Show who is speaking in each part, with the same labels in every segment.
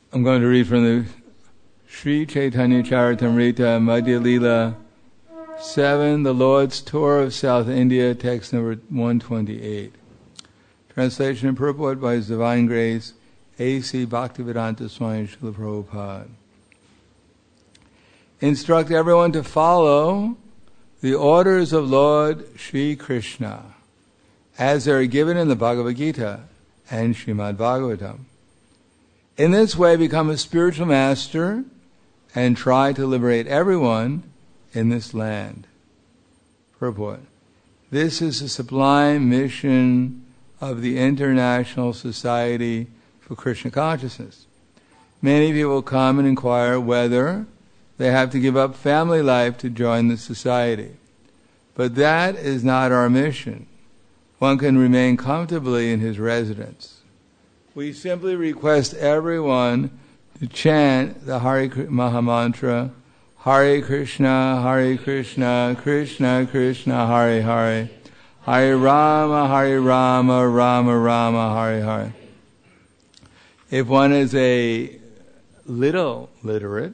Speaker 1: I'm going to read from the Sri Chaitanya Charitamrita Madhya Lila 7, the Lord's Tour of South India, text number 128. Translation and purport by His Divine Grace, A.C. Bhaktivedanta Swami Srila Prabhupada. Instruct everyone to follow the orders of Lord Sri Krishna as they are given in the Bhagavad Gita and Srimad Bhagavatam. In this way, become a spiritual master and try to liberate everyone in this land. Purport. This is the sublime mission of the International Society for Krishna Consciousness. Many people come and inquire whether they have to give up family life to join the society. But that is not our mission. One can remain comfortably in his residence. We simply request everyone to chant the Hare Mahamantra, Hare Krishna, Krishna Krishna, Hare Hare, Hare Rama, Rama Rama, Hare Hare. If one is a little literate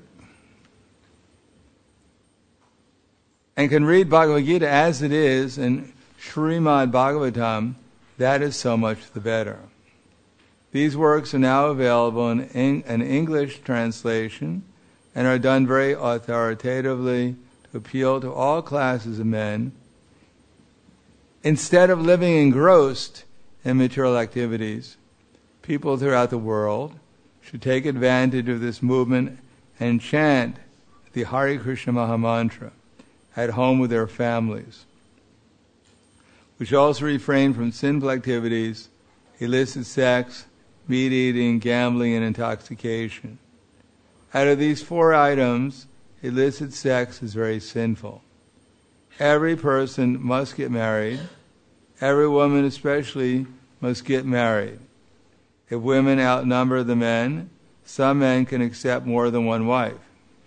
Speaker 1: and can read Bhagavad Gita as it is in Srimad Bhagavatam, that is so much the better. These works are now available in an English translation and are done very authoritatively to appeal to all classes of men. Instead of living engrossed in material activities, people throughout the world should take advantage of this movement and chant the Hare Krishna Mahamantra at home with their families. We should also refrain from sinful activities, illicit sex, meat eating, gambling, and intoxication. Out of these 4 items, illicit sex is very sinful. Every person must get married. Every woman especially must get married. If women outnumber the men, some men can accept more than one wife.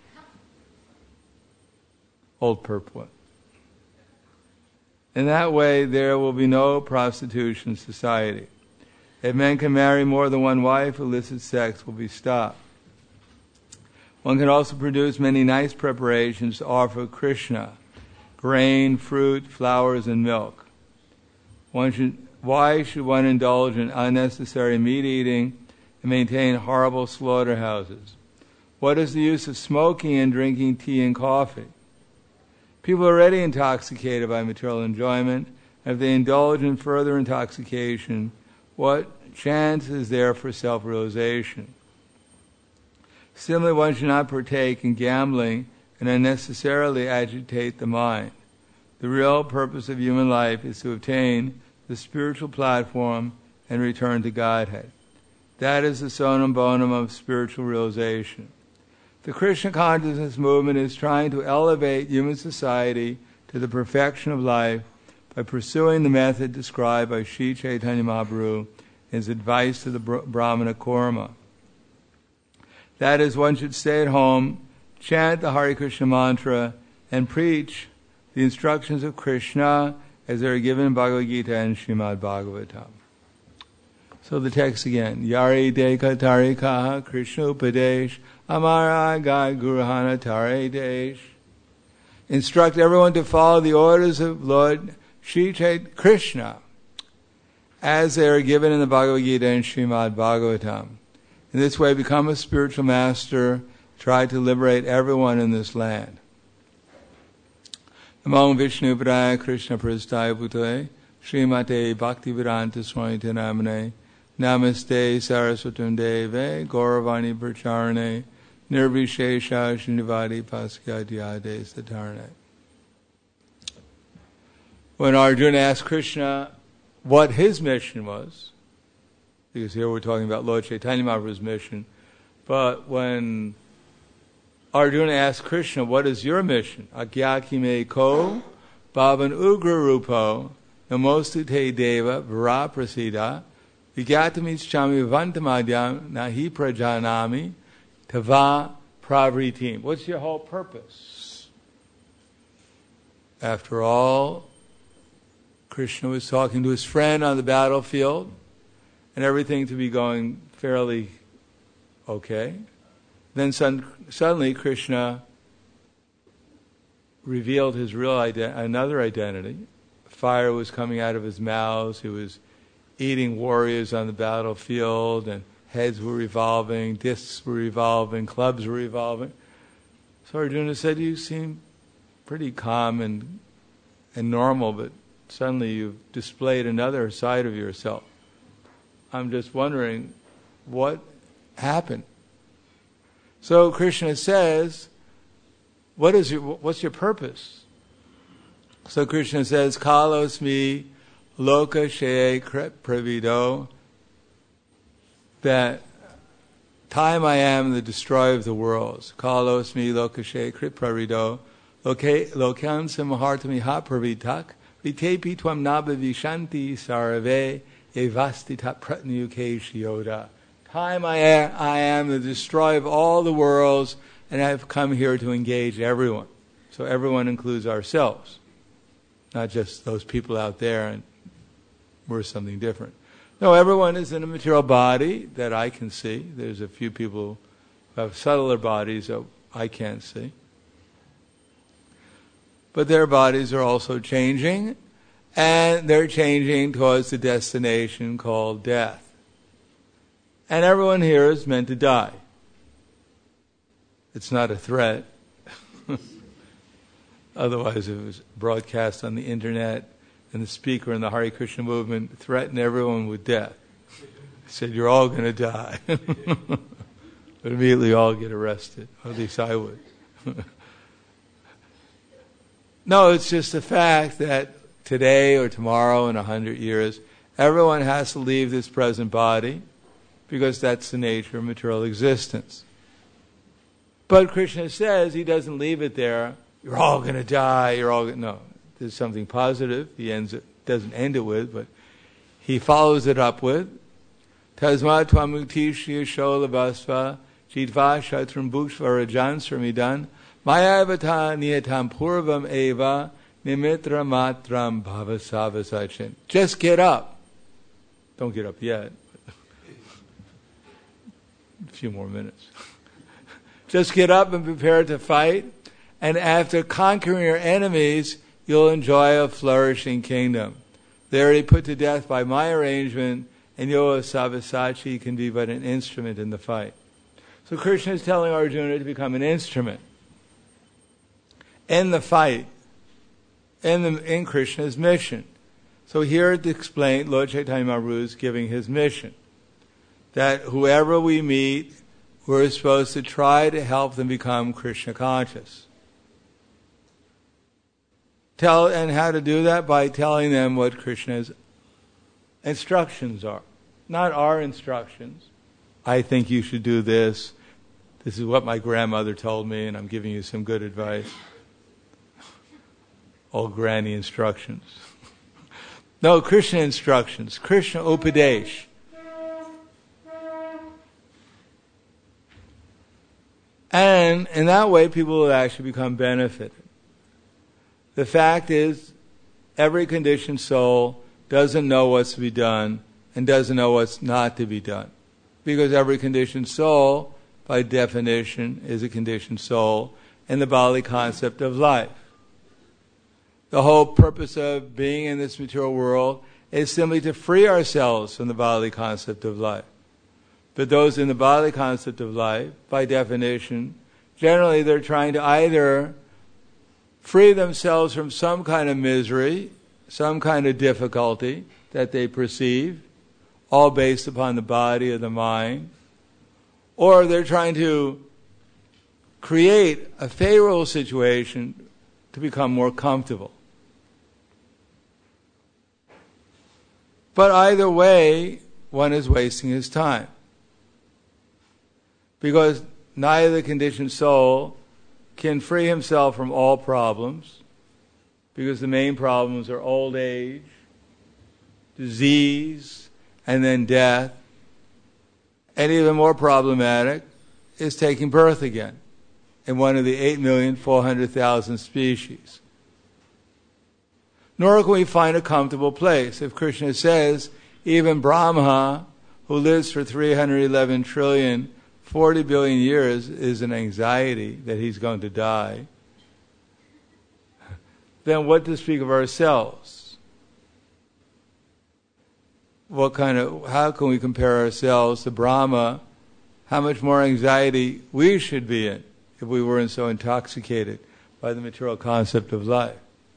Speaker 1: Old purport. In that way, there will be no prostitution society. If men can marry more than one wife, illicit sex will be stopped. One can also produce many nice preparations to offer Krishna: grain, fruit, flowers, and milk. Why should one indulge in unnecessary meat eating and maintain horrible slaughterhouses? What is the use of smoking and drinking tea and coffee? People are already intoxicated by material enjoyment. If they indulge in further intoxication, what chance is there for self-realization? Similarly, one should not partake in gambling and unnecessarily agitate the mind. The real purpose of human life is to obtain the spiritual platform and return to Godhead. That is the sonum bonum of spiritual realization. The Krishna consciousness movement is trying to elevate human society to the perfection of life by pursuing the method described by Sri Chaitanya Mahaprabhu in his advice to the Brahmana Kurma. That is, one should stay at home, chant the Hare Krishna mantra, and preach the instructions of Krishna as they are given in Bhagavad Gita and Srimad Bhagavatam. So the text again. Yari deka tarikaha Krishna upadesh amara gai guruhana tare desh. Instruct everyone to follow the orders of Lord Sri Chaitanya Krishna as they are given in the Bhagavad Gita and Srimad Bhagavatam. In this way, become a spiritual master, try to liberate everyone in this land. Namo Vishnu Padaya Krishna Prasthaya Bhutale Srimate Bhaktivedanta Swami Namane Namaste Saraswatam Deve Gauravani Pracharane Nirvishesha Srinivadi Paskadyade Satarane. When Arjuna asked Krishna what his mission was, because here we're talking about Lord Chaitanya Mahaprabhu's mission, but when Arjuna asked Krishna, what is your mission? Agyakime ko bhavan ugra rupo namostute deva vara prasida vigatamischami vantamadhyam nahi prajanami tava pravritim. What's your whole purpose? After all, Krishna was talking to his friend on the battlefield, and everything to be going fairly Okay. Then suddenly Krishna revealed his real another identity. Fire was coming out of his mouth. He was eating warriors on the battlefield, and heads were revolving, discs were revolving, clubs were revolving. So Arjuna said, you seem pretty calm and normal, but suddenly you've displayed another side of yourself. I'm just wondering what happened. So Krishna says, what's your purpose? So Krishna says, Kalosmi loka sheye pravido, that time I am the destroyer of the worlds. Kalosmi loka sheye pravido, lokam samahartami ha pravitak, vitepi tvam nabha vishanti sarave evastita pratnyuke shioda. Time I am the destroyer of all the worlds, and I've come here to engage everyone. So everyone includes ourselves, not just those people out there and we're something different. No, everyone is in a material body that I can see. There's a few people who have subtler bodies that I can't see. But their bodies are also changing, and they're changing towards the destination called death. And everyone here is meant to die. It's not a threat. Otherwise, if it was broadcast on the internet and the speaker in the Hare Krishna movement threatened everyone with death. He said, you're all going to die. But immediately all get arrested. Or at least I would. No, it's just the fact that today or tomorrow in 100 years, everyone has to leave this present body because that's the nature of material existence. But Krishna says he doesn't leave it there. You're all going to die. No, there's something positive. He doesn't end it with, but he follows it up with Tasmat tvamukti shriya sholavasva jidva shatram bhukshva rajan sramidan mayavata niyatam purvam eva nimitra matram bhavasavasachin. Just get up. Don't get up yet. A few more minutes. Just get up and prepare to fight, and after conquering your enemies, you'll enjoy a flourishing kingdom. They already put to death by my arrangement, and you, Savasachi, can be but an instrument in the fight. So Krishna is telling Arjuna to become an instrument in the fight, in Krishna's mission. So here to explain, Lord Chaitanya Mahaprabhu is giving his mission, that whoever we meet, we're supposed to try to help them become Krishna conscious. And how to do that? By telling them what Krishna's instructions are. Not our instructions. I think you should do this. This is what my grandmother told me, and I'm giving you some good advice. All granny instructions. No, Krishna instructions. Krishna Upadesh. And in that way, people will actually become benefited. The fact is, every conditioned soul doesn't know what's to be done and doesn't know what's not to be done. Because every conditioned soul, by definition, is a conditioned soul in the Bali concept of life. The whole purpose of being in this material world is simply to free ourselves from the Bali concept of life. But those in the Bali concept of life, by definition, generally they're trying to either free themselves from some kind of misery, some kind of difficulty that they perceive, all based upon the body or the mind, or they're trying to create a favorable situation to become more comfortable. But either way, one is wasting his time. Because neither the conditioned soul can free himself from all problems, because the main problems are old age, disease, and then death. And even more problematic is taking birth again in one of the 8,400,000 species. Nor can we find a comfortable place. If Krishna says, even Brahma, who lives for 311 trillion, 40 billion years is an anxiety that he's going to die, then what to speak of ourselves? How can we compare ourselves to Brahma? How much more anxiety we should be in if we weren't so intoxicated by the material concept of life.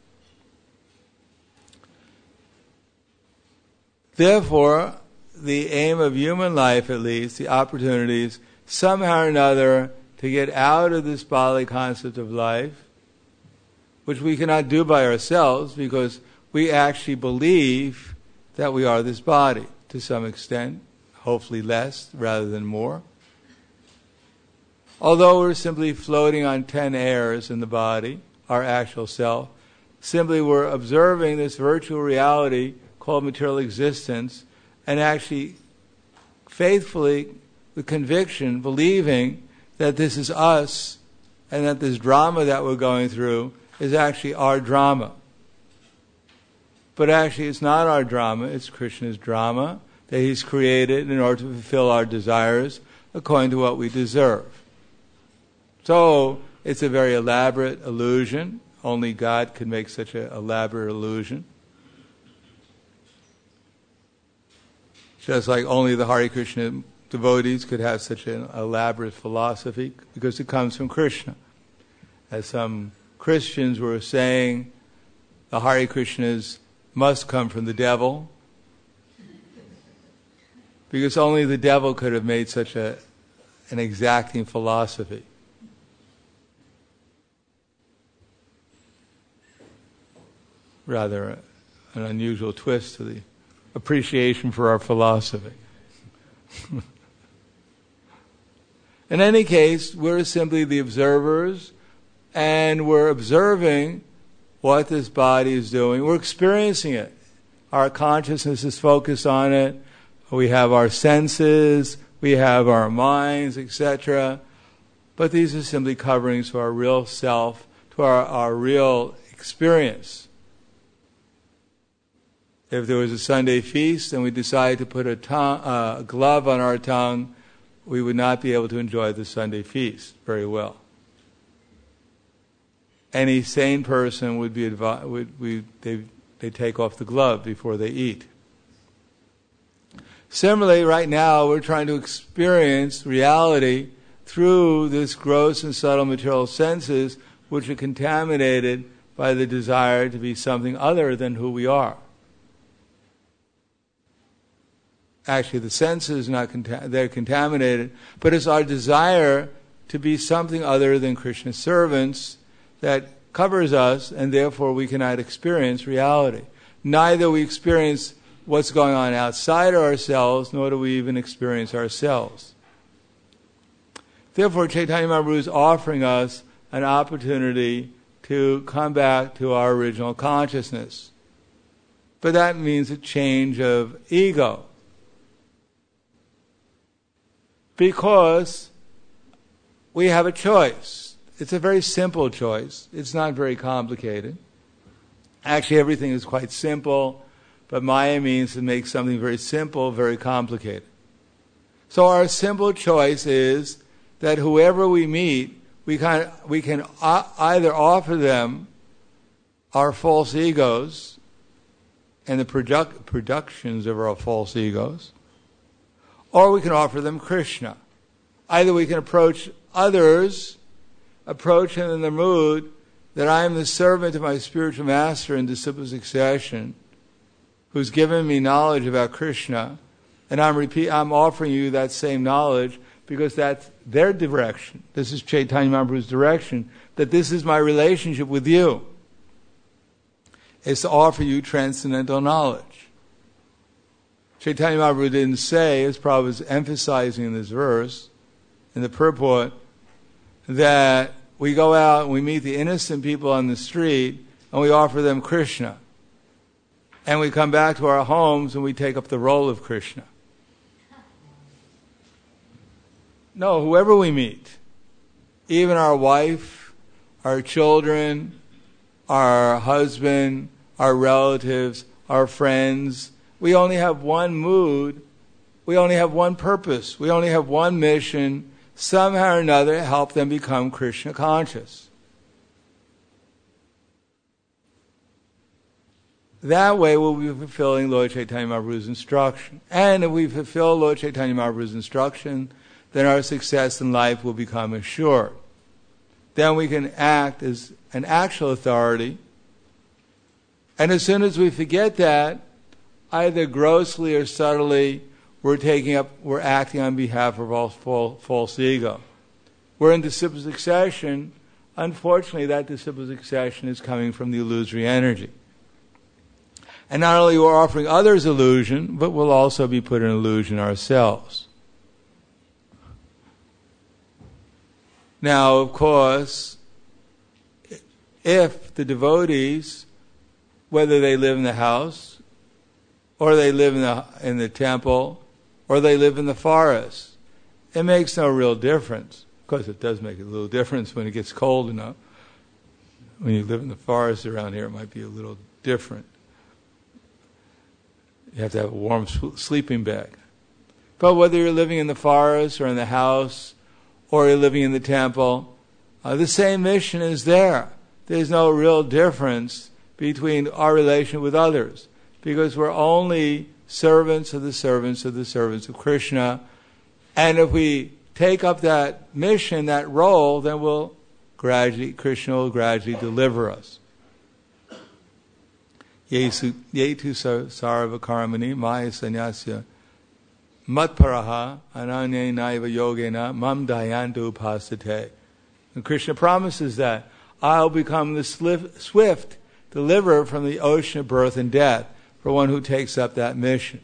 Speaker 1: Therefore, the aim of human life, at least, the opportunities, somehow or another, to get out of this bodily concept of life, which we cannot do by ourselves because we actually believe that we are this body to some extent, hopefully less rather than more. Although we're simply floating on 10 airs in the body, our actual self, simply we're observing this virtual reality called material existence, and actually faithfully, with conviction, believing that this is us and that this drama that we're going through is actually our drama. But actually it's not our drama, it's Krishna's drama that he's created in order to fulfill our desires according to what we deserve. So it's a very elaborate illusion. Only God could make such an elaborate illusion. Just like only the Hare Krishna devotees could have such an elaborate philosophy, because it comes from Krishna. As some Christians were saying, the Hare Krishnas must come from the devil, because only the devil could have made such an exacting philosophy. Rather an unusual twist to the appreciation for our philosophy. In any case, we're simply the observers, and we're observing what this body is doing. We're experiencing it. Our consciousness is focused on it. We have our senses, we have our minds, etc. But these are simply coverings to our real self, to our real experience. If there was a Sunday feast and we decided to put a glove on our tongue, we would not be able to enjoy the Sunday feast very well. Any sane person would be they take off the glove before they eat. Similarly, right now we're trying to experience reality through this gross and subtle material senses, which are contaminated by the desire to be something other than who we are. Actually, the senses are they're contaminated, but it's our desire to be something other than Krishna's servants that covers us, and therefore we cannot experience reality. Neither we experience what's going on outside of ourselves, nor do we even experience ourselves. Therefore, Chaitanya Mahaprabhu is offering us an opportunity to come back to our original consciousness. But that means a change of ego. Because we have a choice. It's a very simple choice. It's not very complicated. Actually, everything is quite simple, but Maya means to make something very simple very complicated. So our simple choice is that whoever we meet, we can either offer them our false egos and the productions of our false egos, or we can offer them Krishna. Either we can approach others, approach him in the mood that I am the servant of my spiritual master in disciple succession, who's given me knowledge about Krishna, and I'm offering you that same knowledge because that's their direction. This is Chaitanya Mahaprabhu's direction, that this is my relationship with you. It's to offer you transcendental knowledge. Chaitanya Mahaprabhu didn't say, as Prabhupada is emphasizing in this verse, in the purport, that we go out and we meet the innocent people on the street and we offer them Krishna. And we come back to our homes and we take up the role of Krishna. No, whoever we meet, even our wife, our children, our husband, our relatives, our friends, we only have one mood, we only have one purpose, we only have one mission, somehow or another help them become Krishna conscious. That way we'll be fulfilling Lord Chaitanya Mahaprabhu's instruction. And if we fulfill Lord Chaitanya Mahaprabhu's instruction, then our success in life will become assured. Then we can act as an actual authority. And as soon as we forget that, either grossly or subtly, we're acting on behalf of our false ego. We're in disciple succession. Unfortunately, that disciple succession is coming from the illusory energy. And not only we're offering others illusion, but we'll also be put in illusion ourselves. Now, of course, if the devotees, whether they live in the house, or they live in the temple, or they live in the forest, it makes no real difference. Of course, it does make a little difference when it gets cold enough. When you live in the forest around here, it might be a little different. You have to have a warm sleeping bag. But whether you're living in the forest or in the house or you're living in the temple, the same mission is there. There's no real difference between our relation with others because we're only servants of the servants of the servants of Krishna. And if we take up that mission, that role, then Krishna will gradually deliver us. Yetu sarva karmani maya sanyasya matparaha ananya naiva yogena mam dayantu upasate. And Krishna promises that I'll become the swift deliverer from the ocean of birth and death for one who takes up that mission.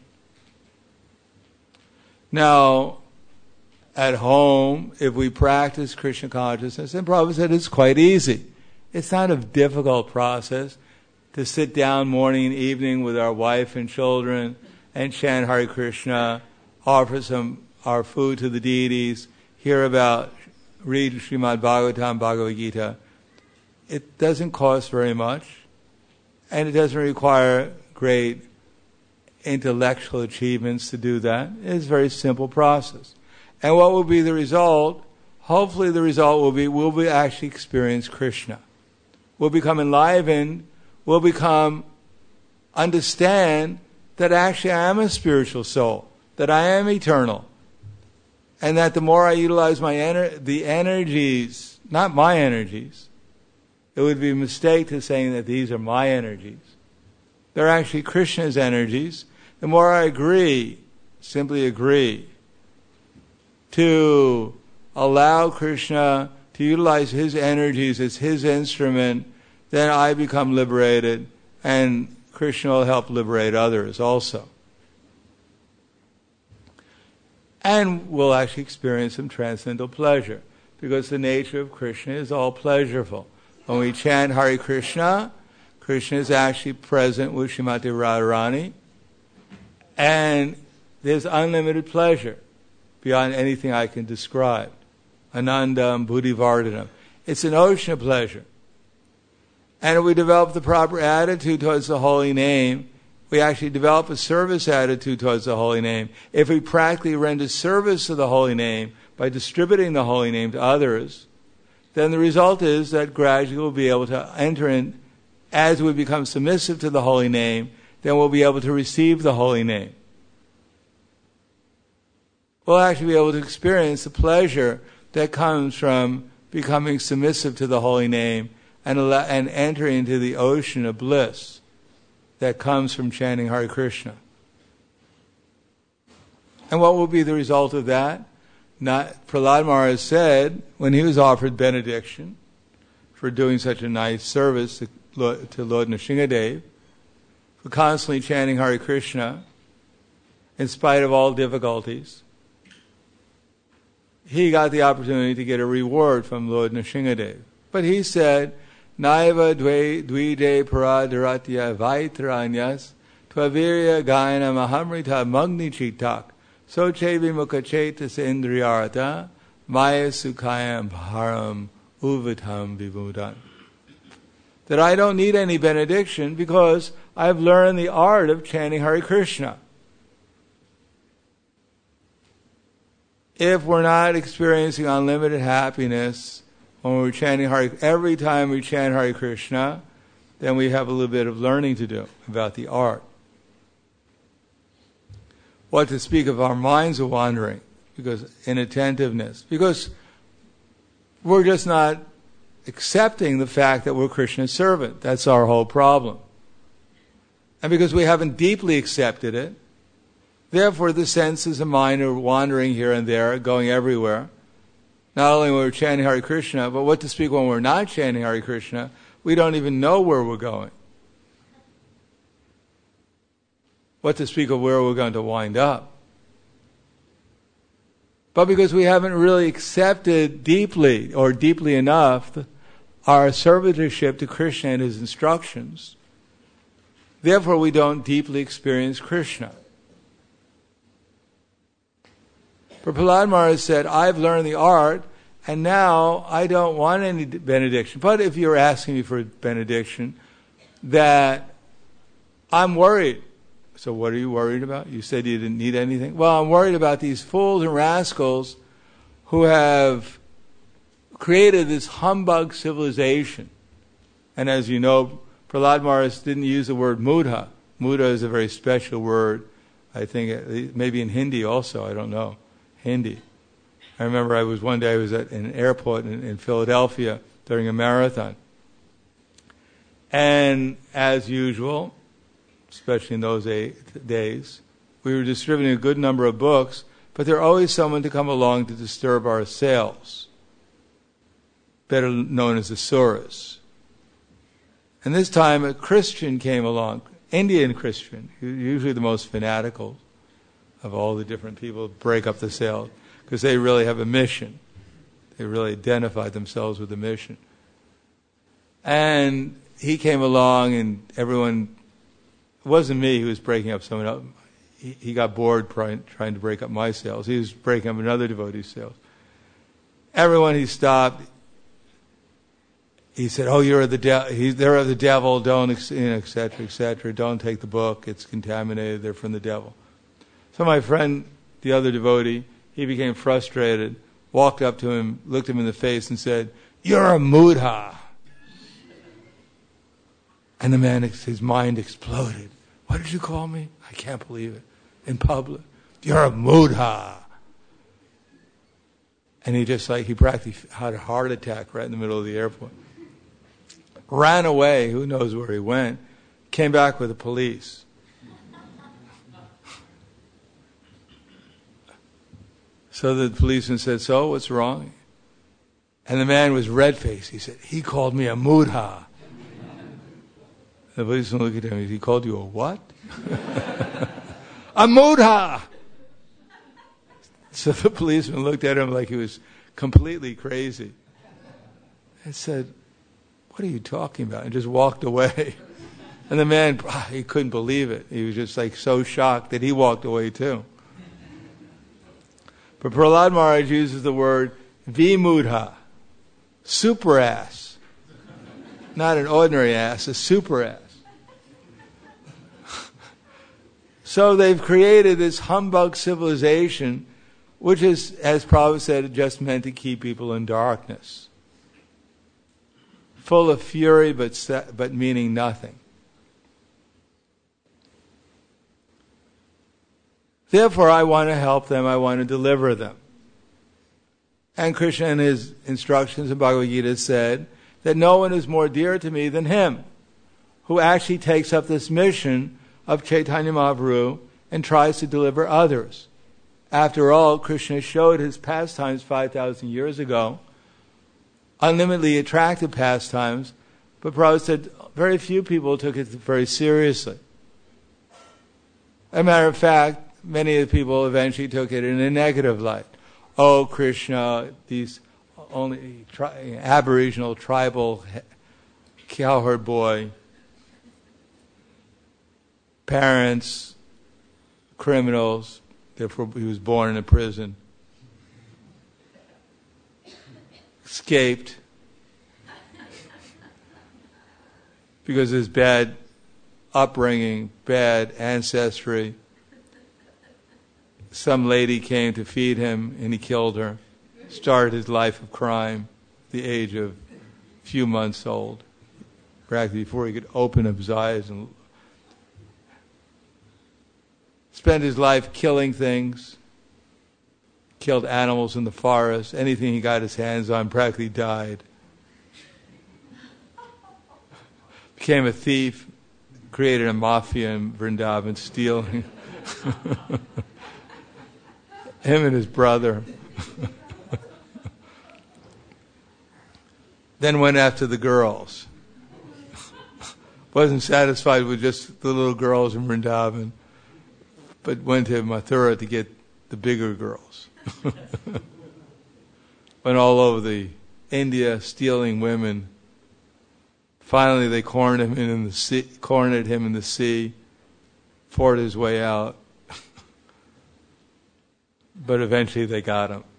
Speaker 1: Now, at home, if we practice Krishna consciousness, and Prabhupada said it's quite easy. It's not a difficult process to sit down morning and evening with our wife and children and chant Hare Krishna, offer our food to the deities, read Srimad Bhagavatam, Bhagavad Gita. It doesn't cost very much, and it doesn't require great intellectual achievements to do that. It's a very simple process. And what will be the result? Hopefully the result will be we'll actually experience Krishna. We'll become enlivened. We'll understand that actually I am a spiritual soul, that I am eternal, and that the more I utilize the energies, not my energies, it would be a mistake to saying that these are my energies. They're actually Krishna's energies. The more I simply agree, to allow Krishna to utilize his energies as his instrument, then I become liberated, and Krishna will help liberate others also. And we'll actually experience some transcendental pleasure, because the nature of Krishna is all pleasureful. When we chant Hare Krishna, Krishna is actually present with Srimati Radharani, and there's unlimited pleasure beyond anything I can describe. Anandam Buddhivardhanam. It's an ocean of pleasure. And if we develop the proper attitude towards the holy name, we actually develop a service attitude towards the holy name. If we practically render service to the holy name by distributing the holy name to others, then the result is that gradually we'll be able to enter in, as we become submissive to the holy name, then we'll be able to receive the holy name. We'll actually be able to experience the pleasure that comes from becoming submissive to the holy name and enter into the ocean of bliss that comes from chanting Hare Krishna. And what will be the result of that? Prahlad Maharaj said, when he was offered benediction for doing such a nice service to Lord Nrsingadev, for constantly chanting Hare Krishna, in spite of all difficulties, he got the opportunity to get a reward from Lord Nrsingadev. But he said, Naiva dvide paradaratya vaitranyas tvavirya gayana mahamrita magni chitak sochevi mukhachetas indriyarata maya sukhayam bharam uvatam vimudan. That I don't need any benediction because I've learned the art of chanting Hare Krishna. if we're not experiencing unlimited happiness when we're chanting every time we chant Hare Krishna, then we have a little bit of learning to do about the art. What to speak of our minds are wandering, because inattentiveness, because we're just not accepting the fact that we're Krishna's servant. That's our whole problem. And because we haven't deeply accepted it, therefore the senses and mind are wandering here and there, going everywhere. Not only when we're chanting Hare Krishna, but what to speak when we're not chanting Hare Krishna, we don't even know where we're going. What to speak of where we're going to wind up. But because we haven't really accepted deeply, or deeply enough, our servitorship to Krishna and His instructions, therefore we don't deeply experience Krishna. Prahlad Maharaj said, I've learned the art, and now I don't want any benediction. But if you're asking me for a benediction, that I'm worried. So what are you worried about? You said you didn't need anything. Well, I'm worried about these fools and rascals who have created this humbug civilization. And as you know, Prahlad Maharaj didn't use the word mudha. Mudha is a very special word. I think maybe in Hindi also, I don't know. Hindi. I remember one day I was at an airport in Philadelphia during a marathon. And as usual, especially in those days, we were distributing a good number of books, but there's always someone to come along to disturb our sales, better known as the Suras. And this time a Christian came along, Indian Christian, usually the most fanatical of all the different people, break up the sales, because they really have a mission. They really identified themselves with a mission. And he came along, and everyone, it wasn't me who was breaking up someone else. He got bored trying to break up my sales. He was breaking up another devotee's sales. Everyone he stopped, he said, "Oh, you're the devil. They're of the devil. Don't, etc., etc. Don't take the book. It's contaminated. They're from the devil." So my friend, the other devotee, he became frustrated, walked up to him, looked him in the face, and said, "You're a mudha." And the man, his mind exploded. "What did you call me? I can't believe it. In public. You're a mudha." And he practically had a heart attack right in the middle of the airport. Ran away, who knows where he went, came back with the police. So the policeman said, "So, what's wrong?" And the man was red-faced. He said, "He called me a mudha." The policeman looked at him. He called you a what? A mudha! So the policeman looked at him like he was completely crazy and said, "What are you talking about?" And just walked away. And the man, he couldn't believe it. He was just so shocked that he walked away too. But Prahlad Maharaj uses the word vimudha, super ass. Not an ordinary ass, a super ass. So they've created this humbug civilization, which is, as Prabhupada said, just meant to keep people in darkness. Full of fury, but meaning nothing. Therefore, I want to help them, I want to deliver them. And Krishna in his instructions in Bhagavad Gita said that no one is more dear to me than him, who actually takes up this mission of Chaitanya Mahaprabhu and tries to deliver others. After all, Krishna showed his pastimes 5,000 years ago, unlimitedly attractive pastimes, but Prabhupada said very few people took it very seriously. As a matter of fact, many of the people eventually took it in a negative light. Oh, Krishna, these only aboriginal, tribal, cowherd boy, parents, criminals, therefore he was born in a prison, escaped because of his bad upbringing, bad ancestry. some lady came to feed him and he killed her. Started his life of crime at the age of a few months old, practically before he could open up his eyes, and spent his life killing things, killed animals in the forest, anything he got his hands on, practically died. Became a thief, created a mafia in Vrindavan, stealing. Him and his brother. Then went after the girls. Wasn't satisfied with just the little girls in Vrindavan, but went to Mathura to get the bigger girls. Went all over India stealing women. Finally, they cornered him in the sea, fought his way out. But eventually they got him.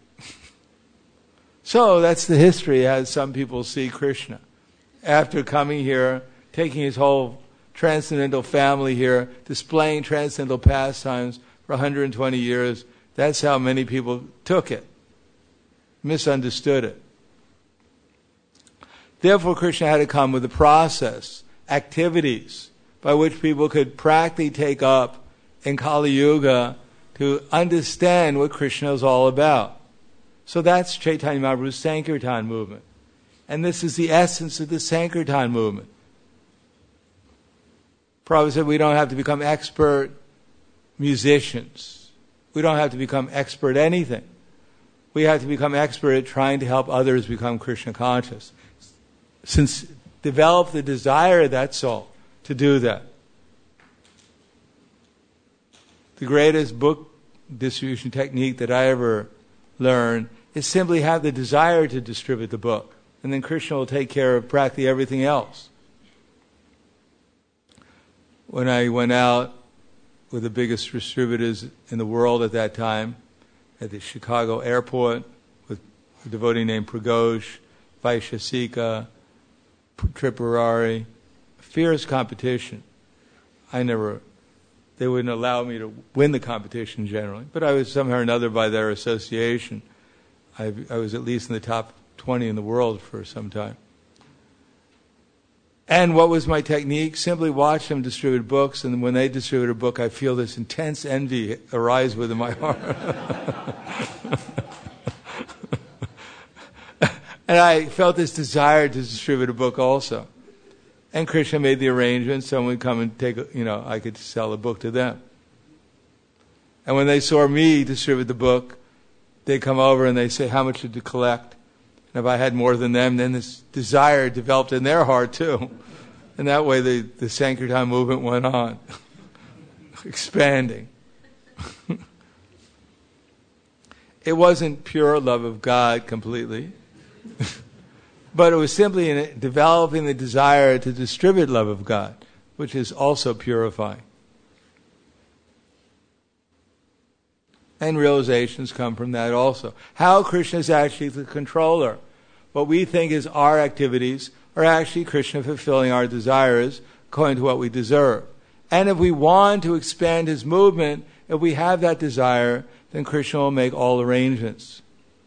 Speaker 1: So that's the history as some people see Krishna. After coming here, taking his whole transcendental family here, displaying transcendental pastimes for 120 years, that's how many people took it, misunderstood it. Therefore, Krishna had to come with a process, activities, by which people could practically take up in Kali Yuga to understand what Krishna is all about. So that's Chaitanya Mahaprabhu's Sankirtan movement. And this is the essence of the Sankirtan movement. Prabhupada said we don't have to become expert musicians. We don't have to become expert anything. We have to become expert at trying to help others become Krishna conscious. Since develop the desire, that's all, to do that. The greatest book distribution technique that I ever learned is simply have the desire to distribute the book. And then Krishna will take care of practically everything else. When I went out with the biggest distributors in the world at that time, at the Chicago airport, with a devotee named Pragosh, Vaishasika, Tripurari, fierce competition. They wouldn't allow me to win the competition generally, but I was somehow or another by their association. I was at least in the top 20 in the world for some time. And what was my technique? Simply watch them distribute books, and when they distribute a book, I feel this intense envy arise within my heart. And I felt this desire to distribute a book also. And Krishna made the arrangements, someone would come and I could sell a book to them. And when they saw me distribute the book, they come over and they say, how much did you collect? And if I had more than them, then this desire developed in their heart too. And that way the Sankirtan movement went on, expanding. It wasn't pure love of God completely, but it was simply in developing the desire to distribute love of God, which is also purifying. And realizations come from that also. How Krishna is actually the controller. What we think is our activities are actually Krishna fulfilling our desires according to what we deserve. And if we want to expand his movement, if we have that desire, then Krishna will make all arrangements.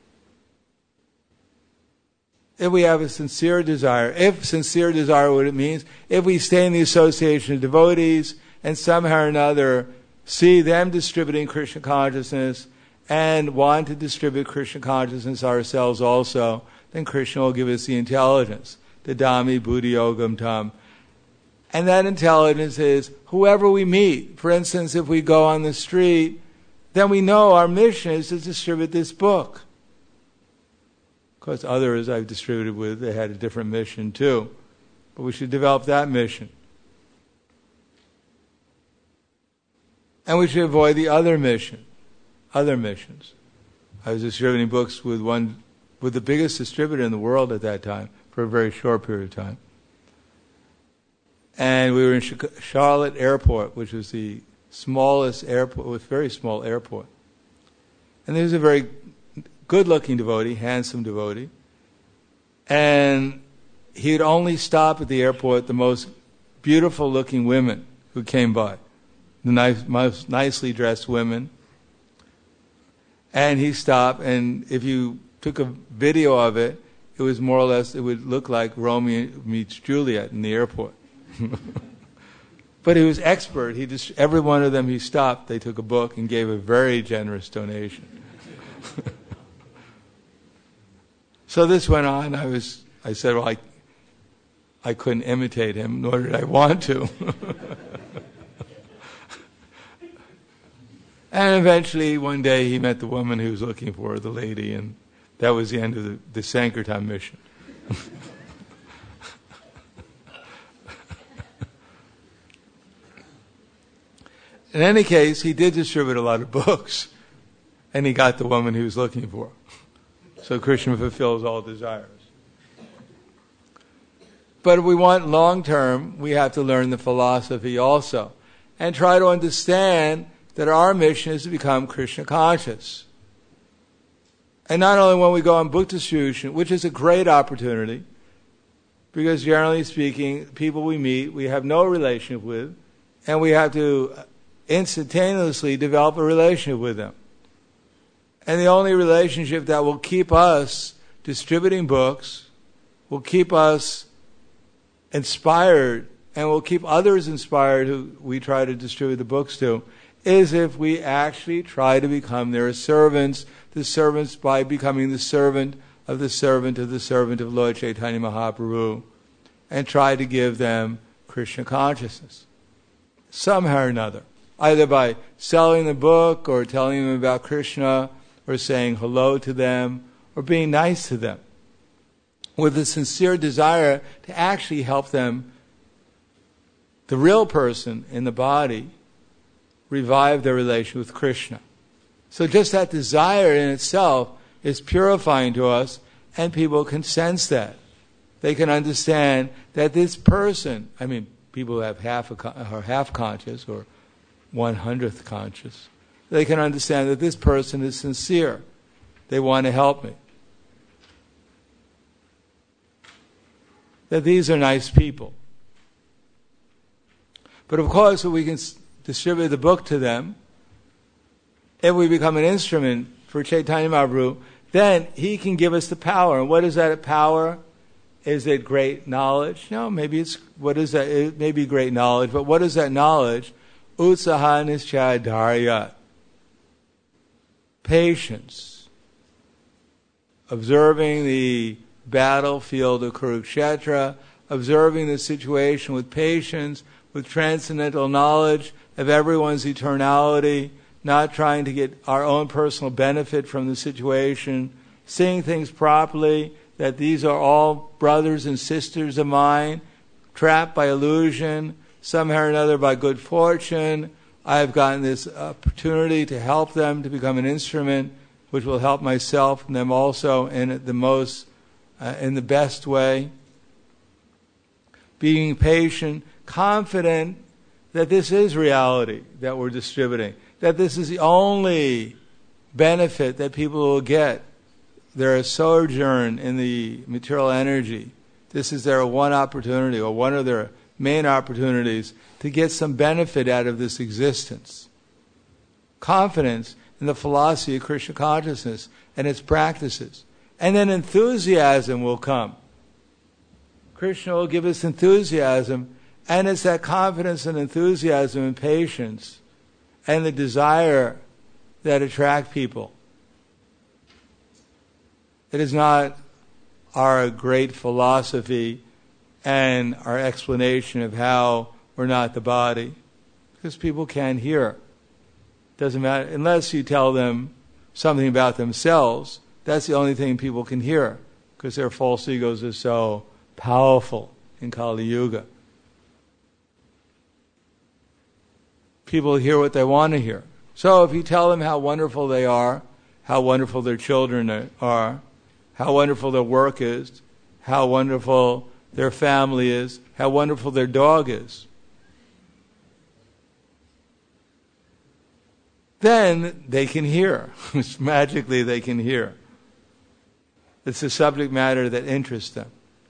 Speaker 1: If we have a sincere desire, what it means, if we stay in the association of devotees and somehow or another see them distributing Krishna consciousness and want to distribute Krishna consciousness ourselves also, then Krishna will give us the intelligence. Dadami buddhi yogam tam. And that intelligence is whoever we meet. For instance, if we go on the street, then we know our mission is to distribute this book. Of course, others I've distributed with, they had a different mission too. But we should develop that mission. And we should avoid the other missions. I was distributing books with the biggest distributor in the world at that time for a very short period of time. And we were in Charlotte Airport, which was the smallest airport, was a very small airport. And there was a very good-looking devotee, handsome devotee. And he would only stop at the airport the most beautiful-looking women who came by. The most nicely dressed women And he stopped, and if you took a video of it, it was more or less, it would look like Romeo meets Juliet in the airport. But he was expert. He just, every one of them he stopped, they took a book and gave a very generous donation. So this went on. I said, well, I couldn't imitate him, nor did I want to. And eventually, one day, he met the woman he was looking for, the lady, and that was the end of the Sankirtan mission. In any case, he did distribute a lot of books, and he got the woman he was looking for. So Krishna fulfills all desires. But if we want long-term, we have to learn the philosophy also, and try to understand that our mission is to become Krishna conscious. And not only when we go on book distribution, which is a great opportunity, because generally speaking, people we meet, we have no relationship with, and we have to instantaneously develop a relationship with them. And the only relationship that will keep us distributing books, will keep us inspired, and will keep others inspired who we try to distribute the books to, is if we actually try to become their servants, the servants by becoming the servant of the servant of the servant of Lord Chaitanya Mahaprabhu, and try to give them Krishna consciousness, somehow or another, either by selling the book or telling them about Krishna or saying hello to them or being nice to them, with a sincere desire to actually help them, the real person in the body, revive their relation with Krishna. So just that desire in itself is purifying to us, and people can sense that. They can understand that this person, I mean, people who have are half conscious or 1/100th conscious, they can understand that this person is sincere. They want to help me. That these are nice people. But of course, if we can distribute the book to them, if we become an instrument for Chaitanya Mahaprabhu, then he can give us the power. And what is that power? Is it great knowledge? No, maybe it's, what is that? It may be great knowledge, but what is that knowledge? Utsaha nischaya dharyat. Patience. Observing the battlefield of Kurukshetra, observing the situation with patience, with transcendental knowledge of everyone's eternality, not trying to get our own personal benefit from the situation, seeing things properly, that these are all brothers and sisters of mine, trapped by illusion, somehow or another by good fortune. I have gotten this opportunity to help them to become an instrument which will help myself and them also in the best way. Being patient, confident that this is reality that we're distributing, that this is the only benefit that people will get. Their sojourn in the material energy. This is their one opportunity, or one of their main opportunities, to get some benefit out of this existence. Confidence in the philosophy of Krishna consciousness and its practices. And then enthusiasm will come. Krishna will give us enthusiasm, and it's that confidence and enthusiasm and patience and the desire that attract people. It is not our great philosophy and our explanation of how we're not the body, because people can't hear. Doesn't matter, unless you tell them something about themselves. That's the only thing people can hear, because their false egos are so powerful in Kali Yuga. People hear what they want to hear. So if you tell them how wonderful they are, how wonderful their children are, how wonderful their work is, how wonderful their family is, how wonderful their dog is, then they can hear. Magically they can hear. It's a subject matter that interests them.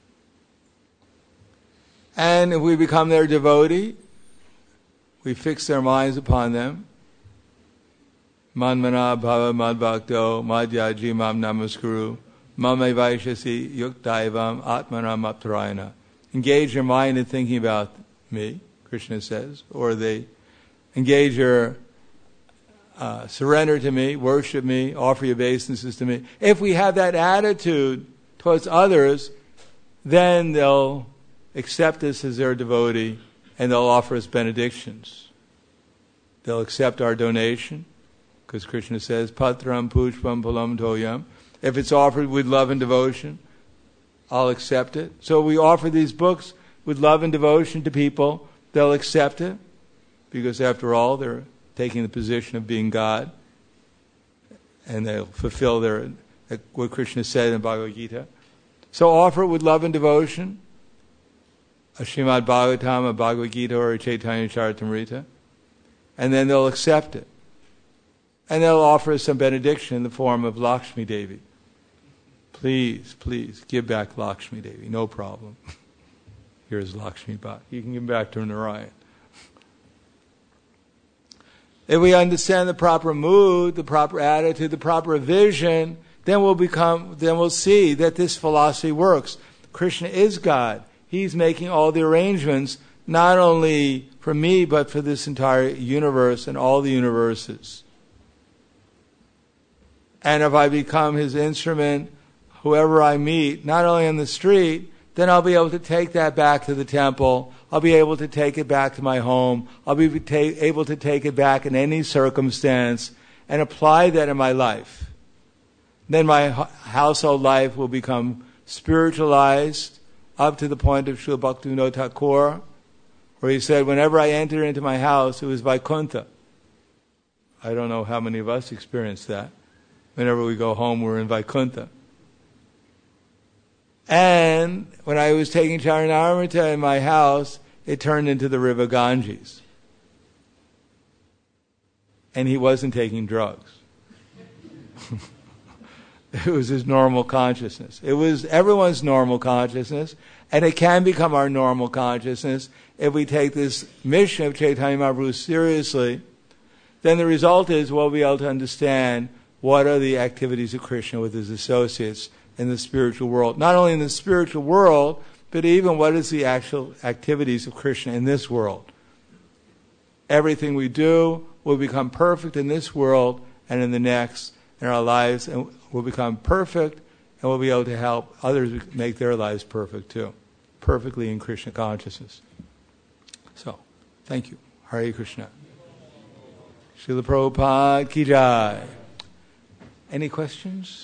Speaker 1: And if we become their devotee, we fix their minds upon them, Manmana bhava madbhakto madhyaji mam namaskuru mame vaishasi yuktaivam atmanam aptarayana. Engage your mind in thinking about me, Krishna says, or they engage your surrender to me, worship me, offer your obeisances to me. If we have that attitude towards others, then they'll accept us as their devotee and they'll offer us benedictions. They'll accept our donation, because Krishna says, Patram pushpam phalam toyam. If it's offered with love and devotion, I'll accept it. So we offer these books with love and devotion to people. They'll accept it, because after all, they're taking the position of being God, and they'll fulfill what Krishna said in Bhagavad Gita. So offer it with love and devotion, a Srimad Bhagavatam, a Bhagavad Gita, or a Chaitanya Charitamrita, and then they'll accept it. And they'll offer us some benediction in the form of Lakshmi Devi. Please, please, give back Lakshmi Devi, no problem. Here's Lakshmi Bhat. You can give back to Narayan. If we understand the proper mood, the proper attitude, the proper vision, then we'll see that this philosophy works. Krishna is God. He's making all the arrangements, not only for me, but for this entire universe and all the universes. And if I become his instrument, whoever I meet, not only on the street, then I'll be able to take that back to the temple. I'll be able to take it back to my home. I'll be able to take it back in any circumstance and apply that in my life. Then my household life will become spiritualized up to the point of Srila Bhaktivinoda Thakur, where he said, whenever I enter into my house, it was Vaikuntha. I don't know how many of us experience that. Whenever we go home, we're in Vaikuntha. And when I was taking Charanamrita in my house, it turned into the river Ganges. And he wasn't taking drugs. It was his normal consciousness. It was everyone's normal consciousness, and it can become our normal consciousness if we take this mission of Chaitanya Mahaprabhu seriously. Then the result is we'll be able to understand what are the activities of Krishna with his associates in the spiritual world. Not only in the spiritual world, but even what is the actual activities of Krishna in this world. Everything we do will become perfect in this world and in the next, in our lives, and will become perfect, and we'll be able to help others make their lives perfect too. Perfectly in Krishna consciousness. So, thank you. Hare Krishna. Srila Prabhupada Ki Jai. Any questions?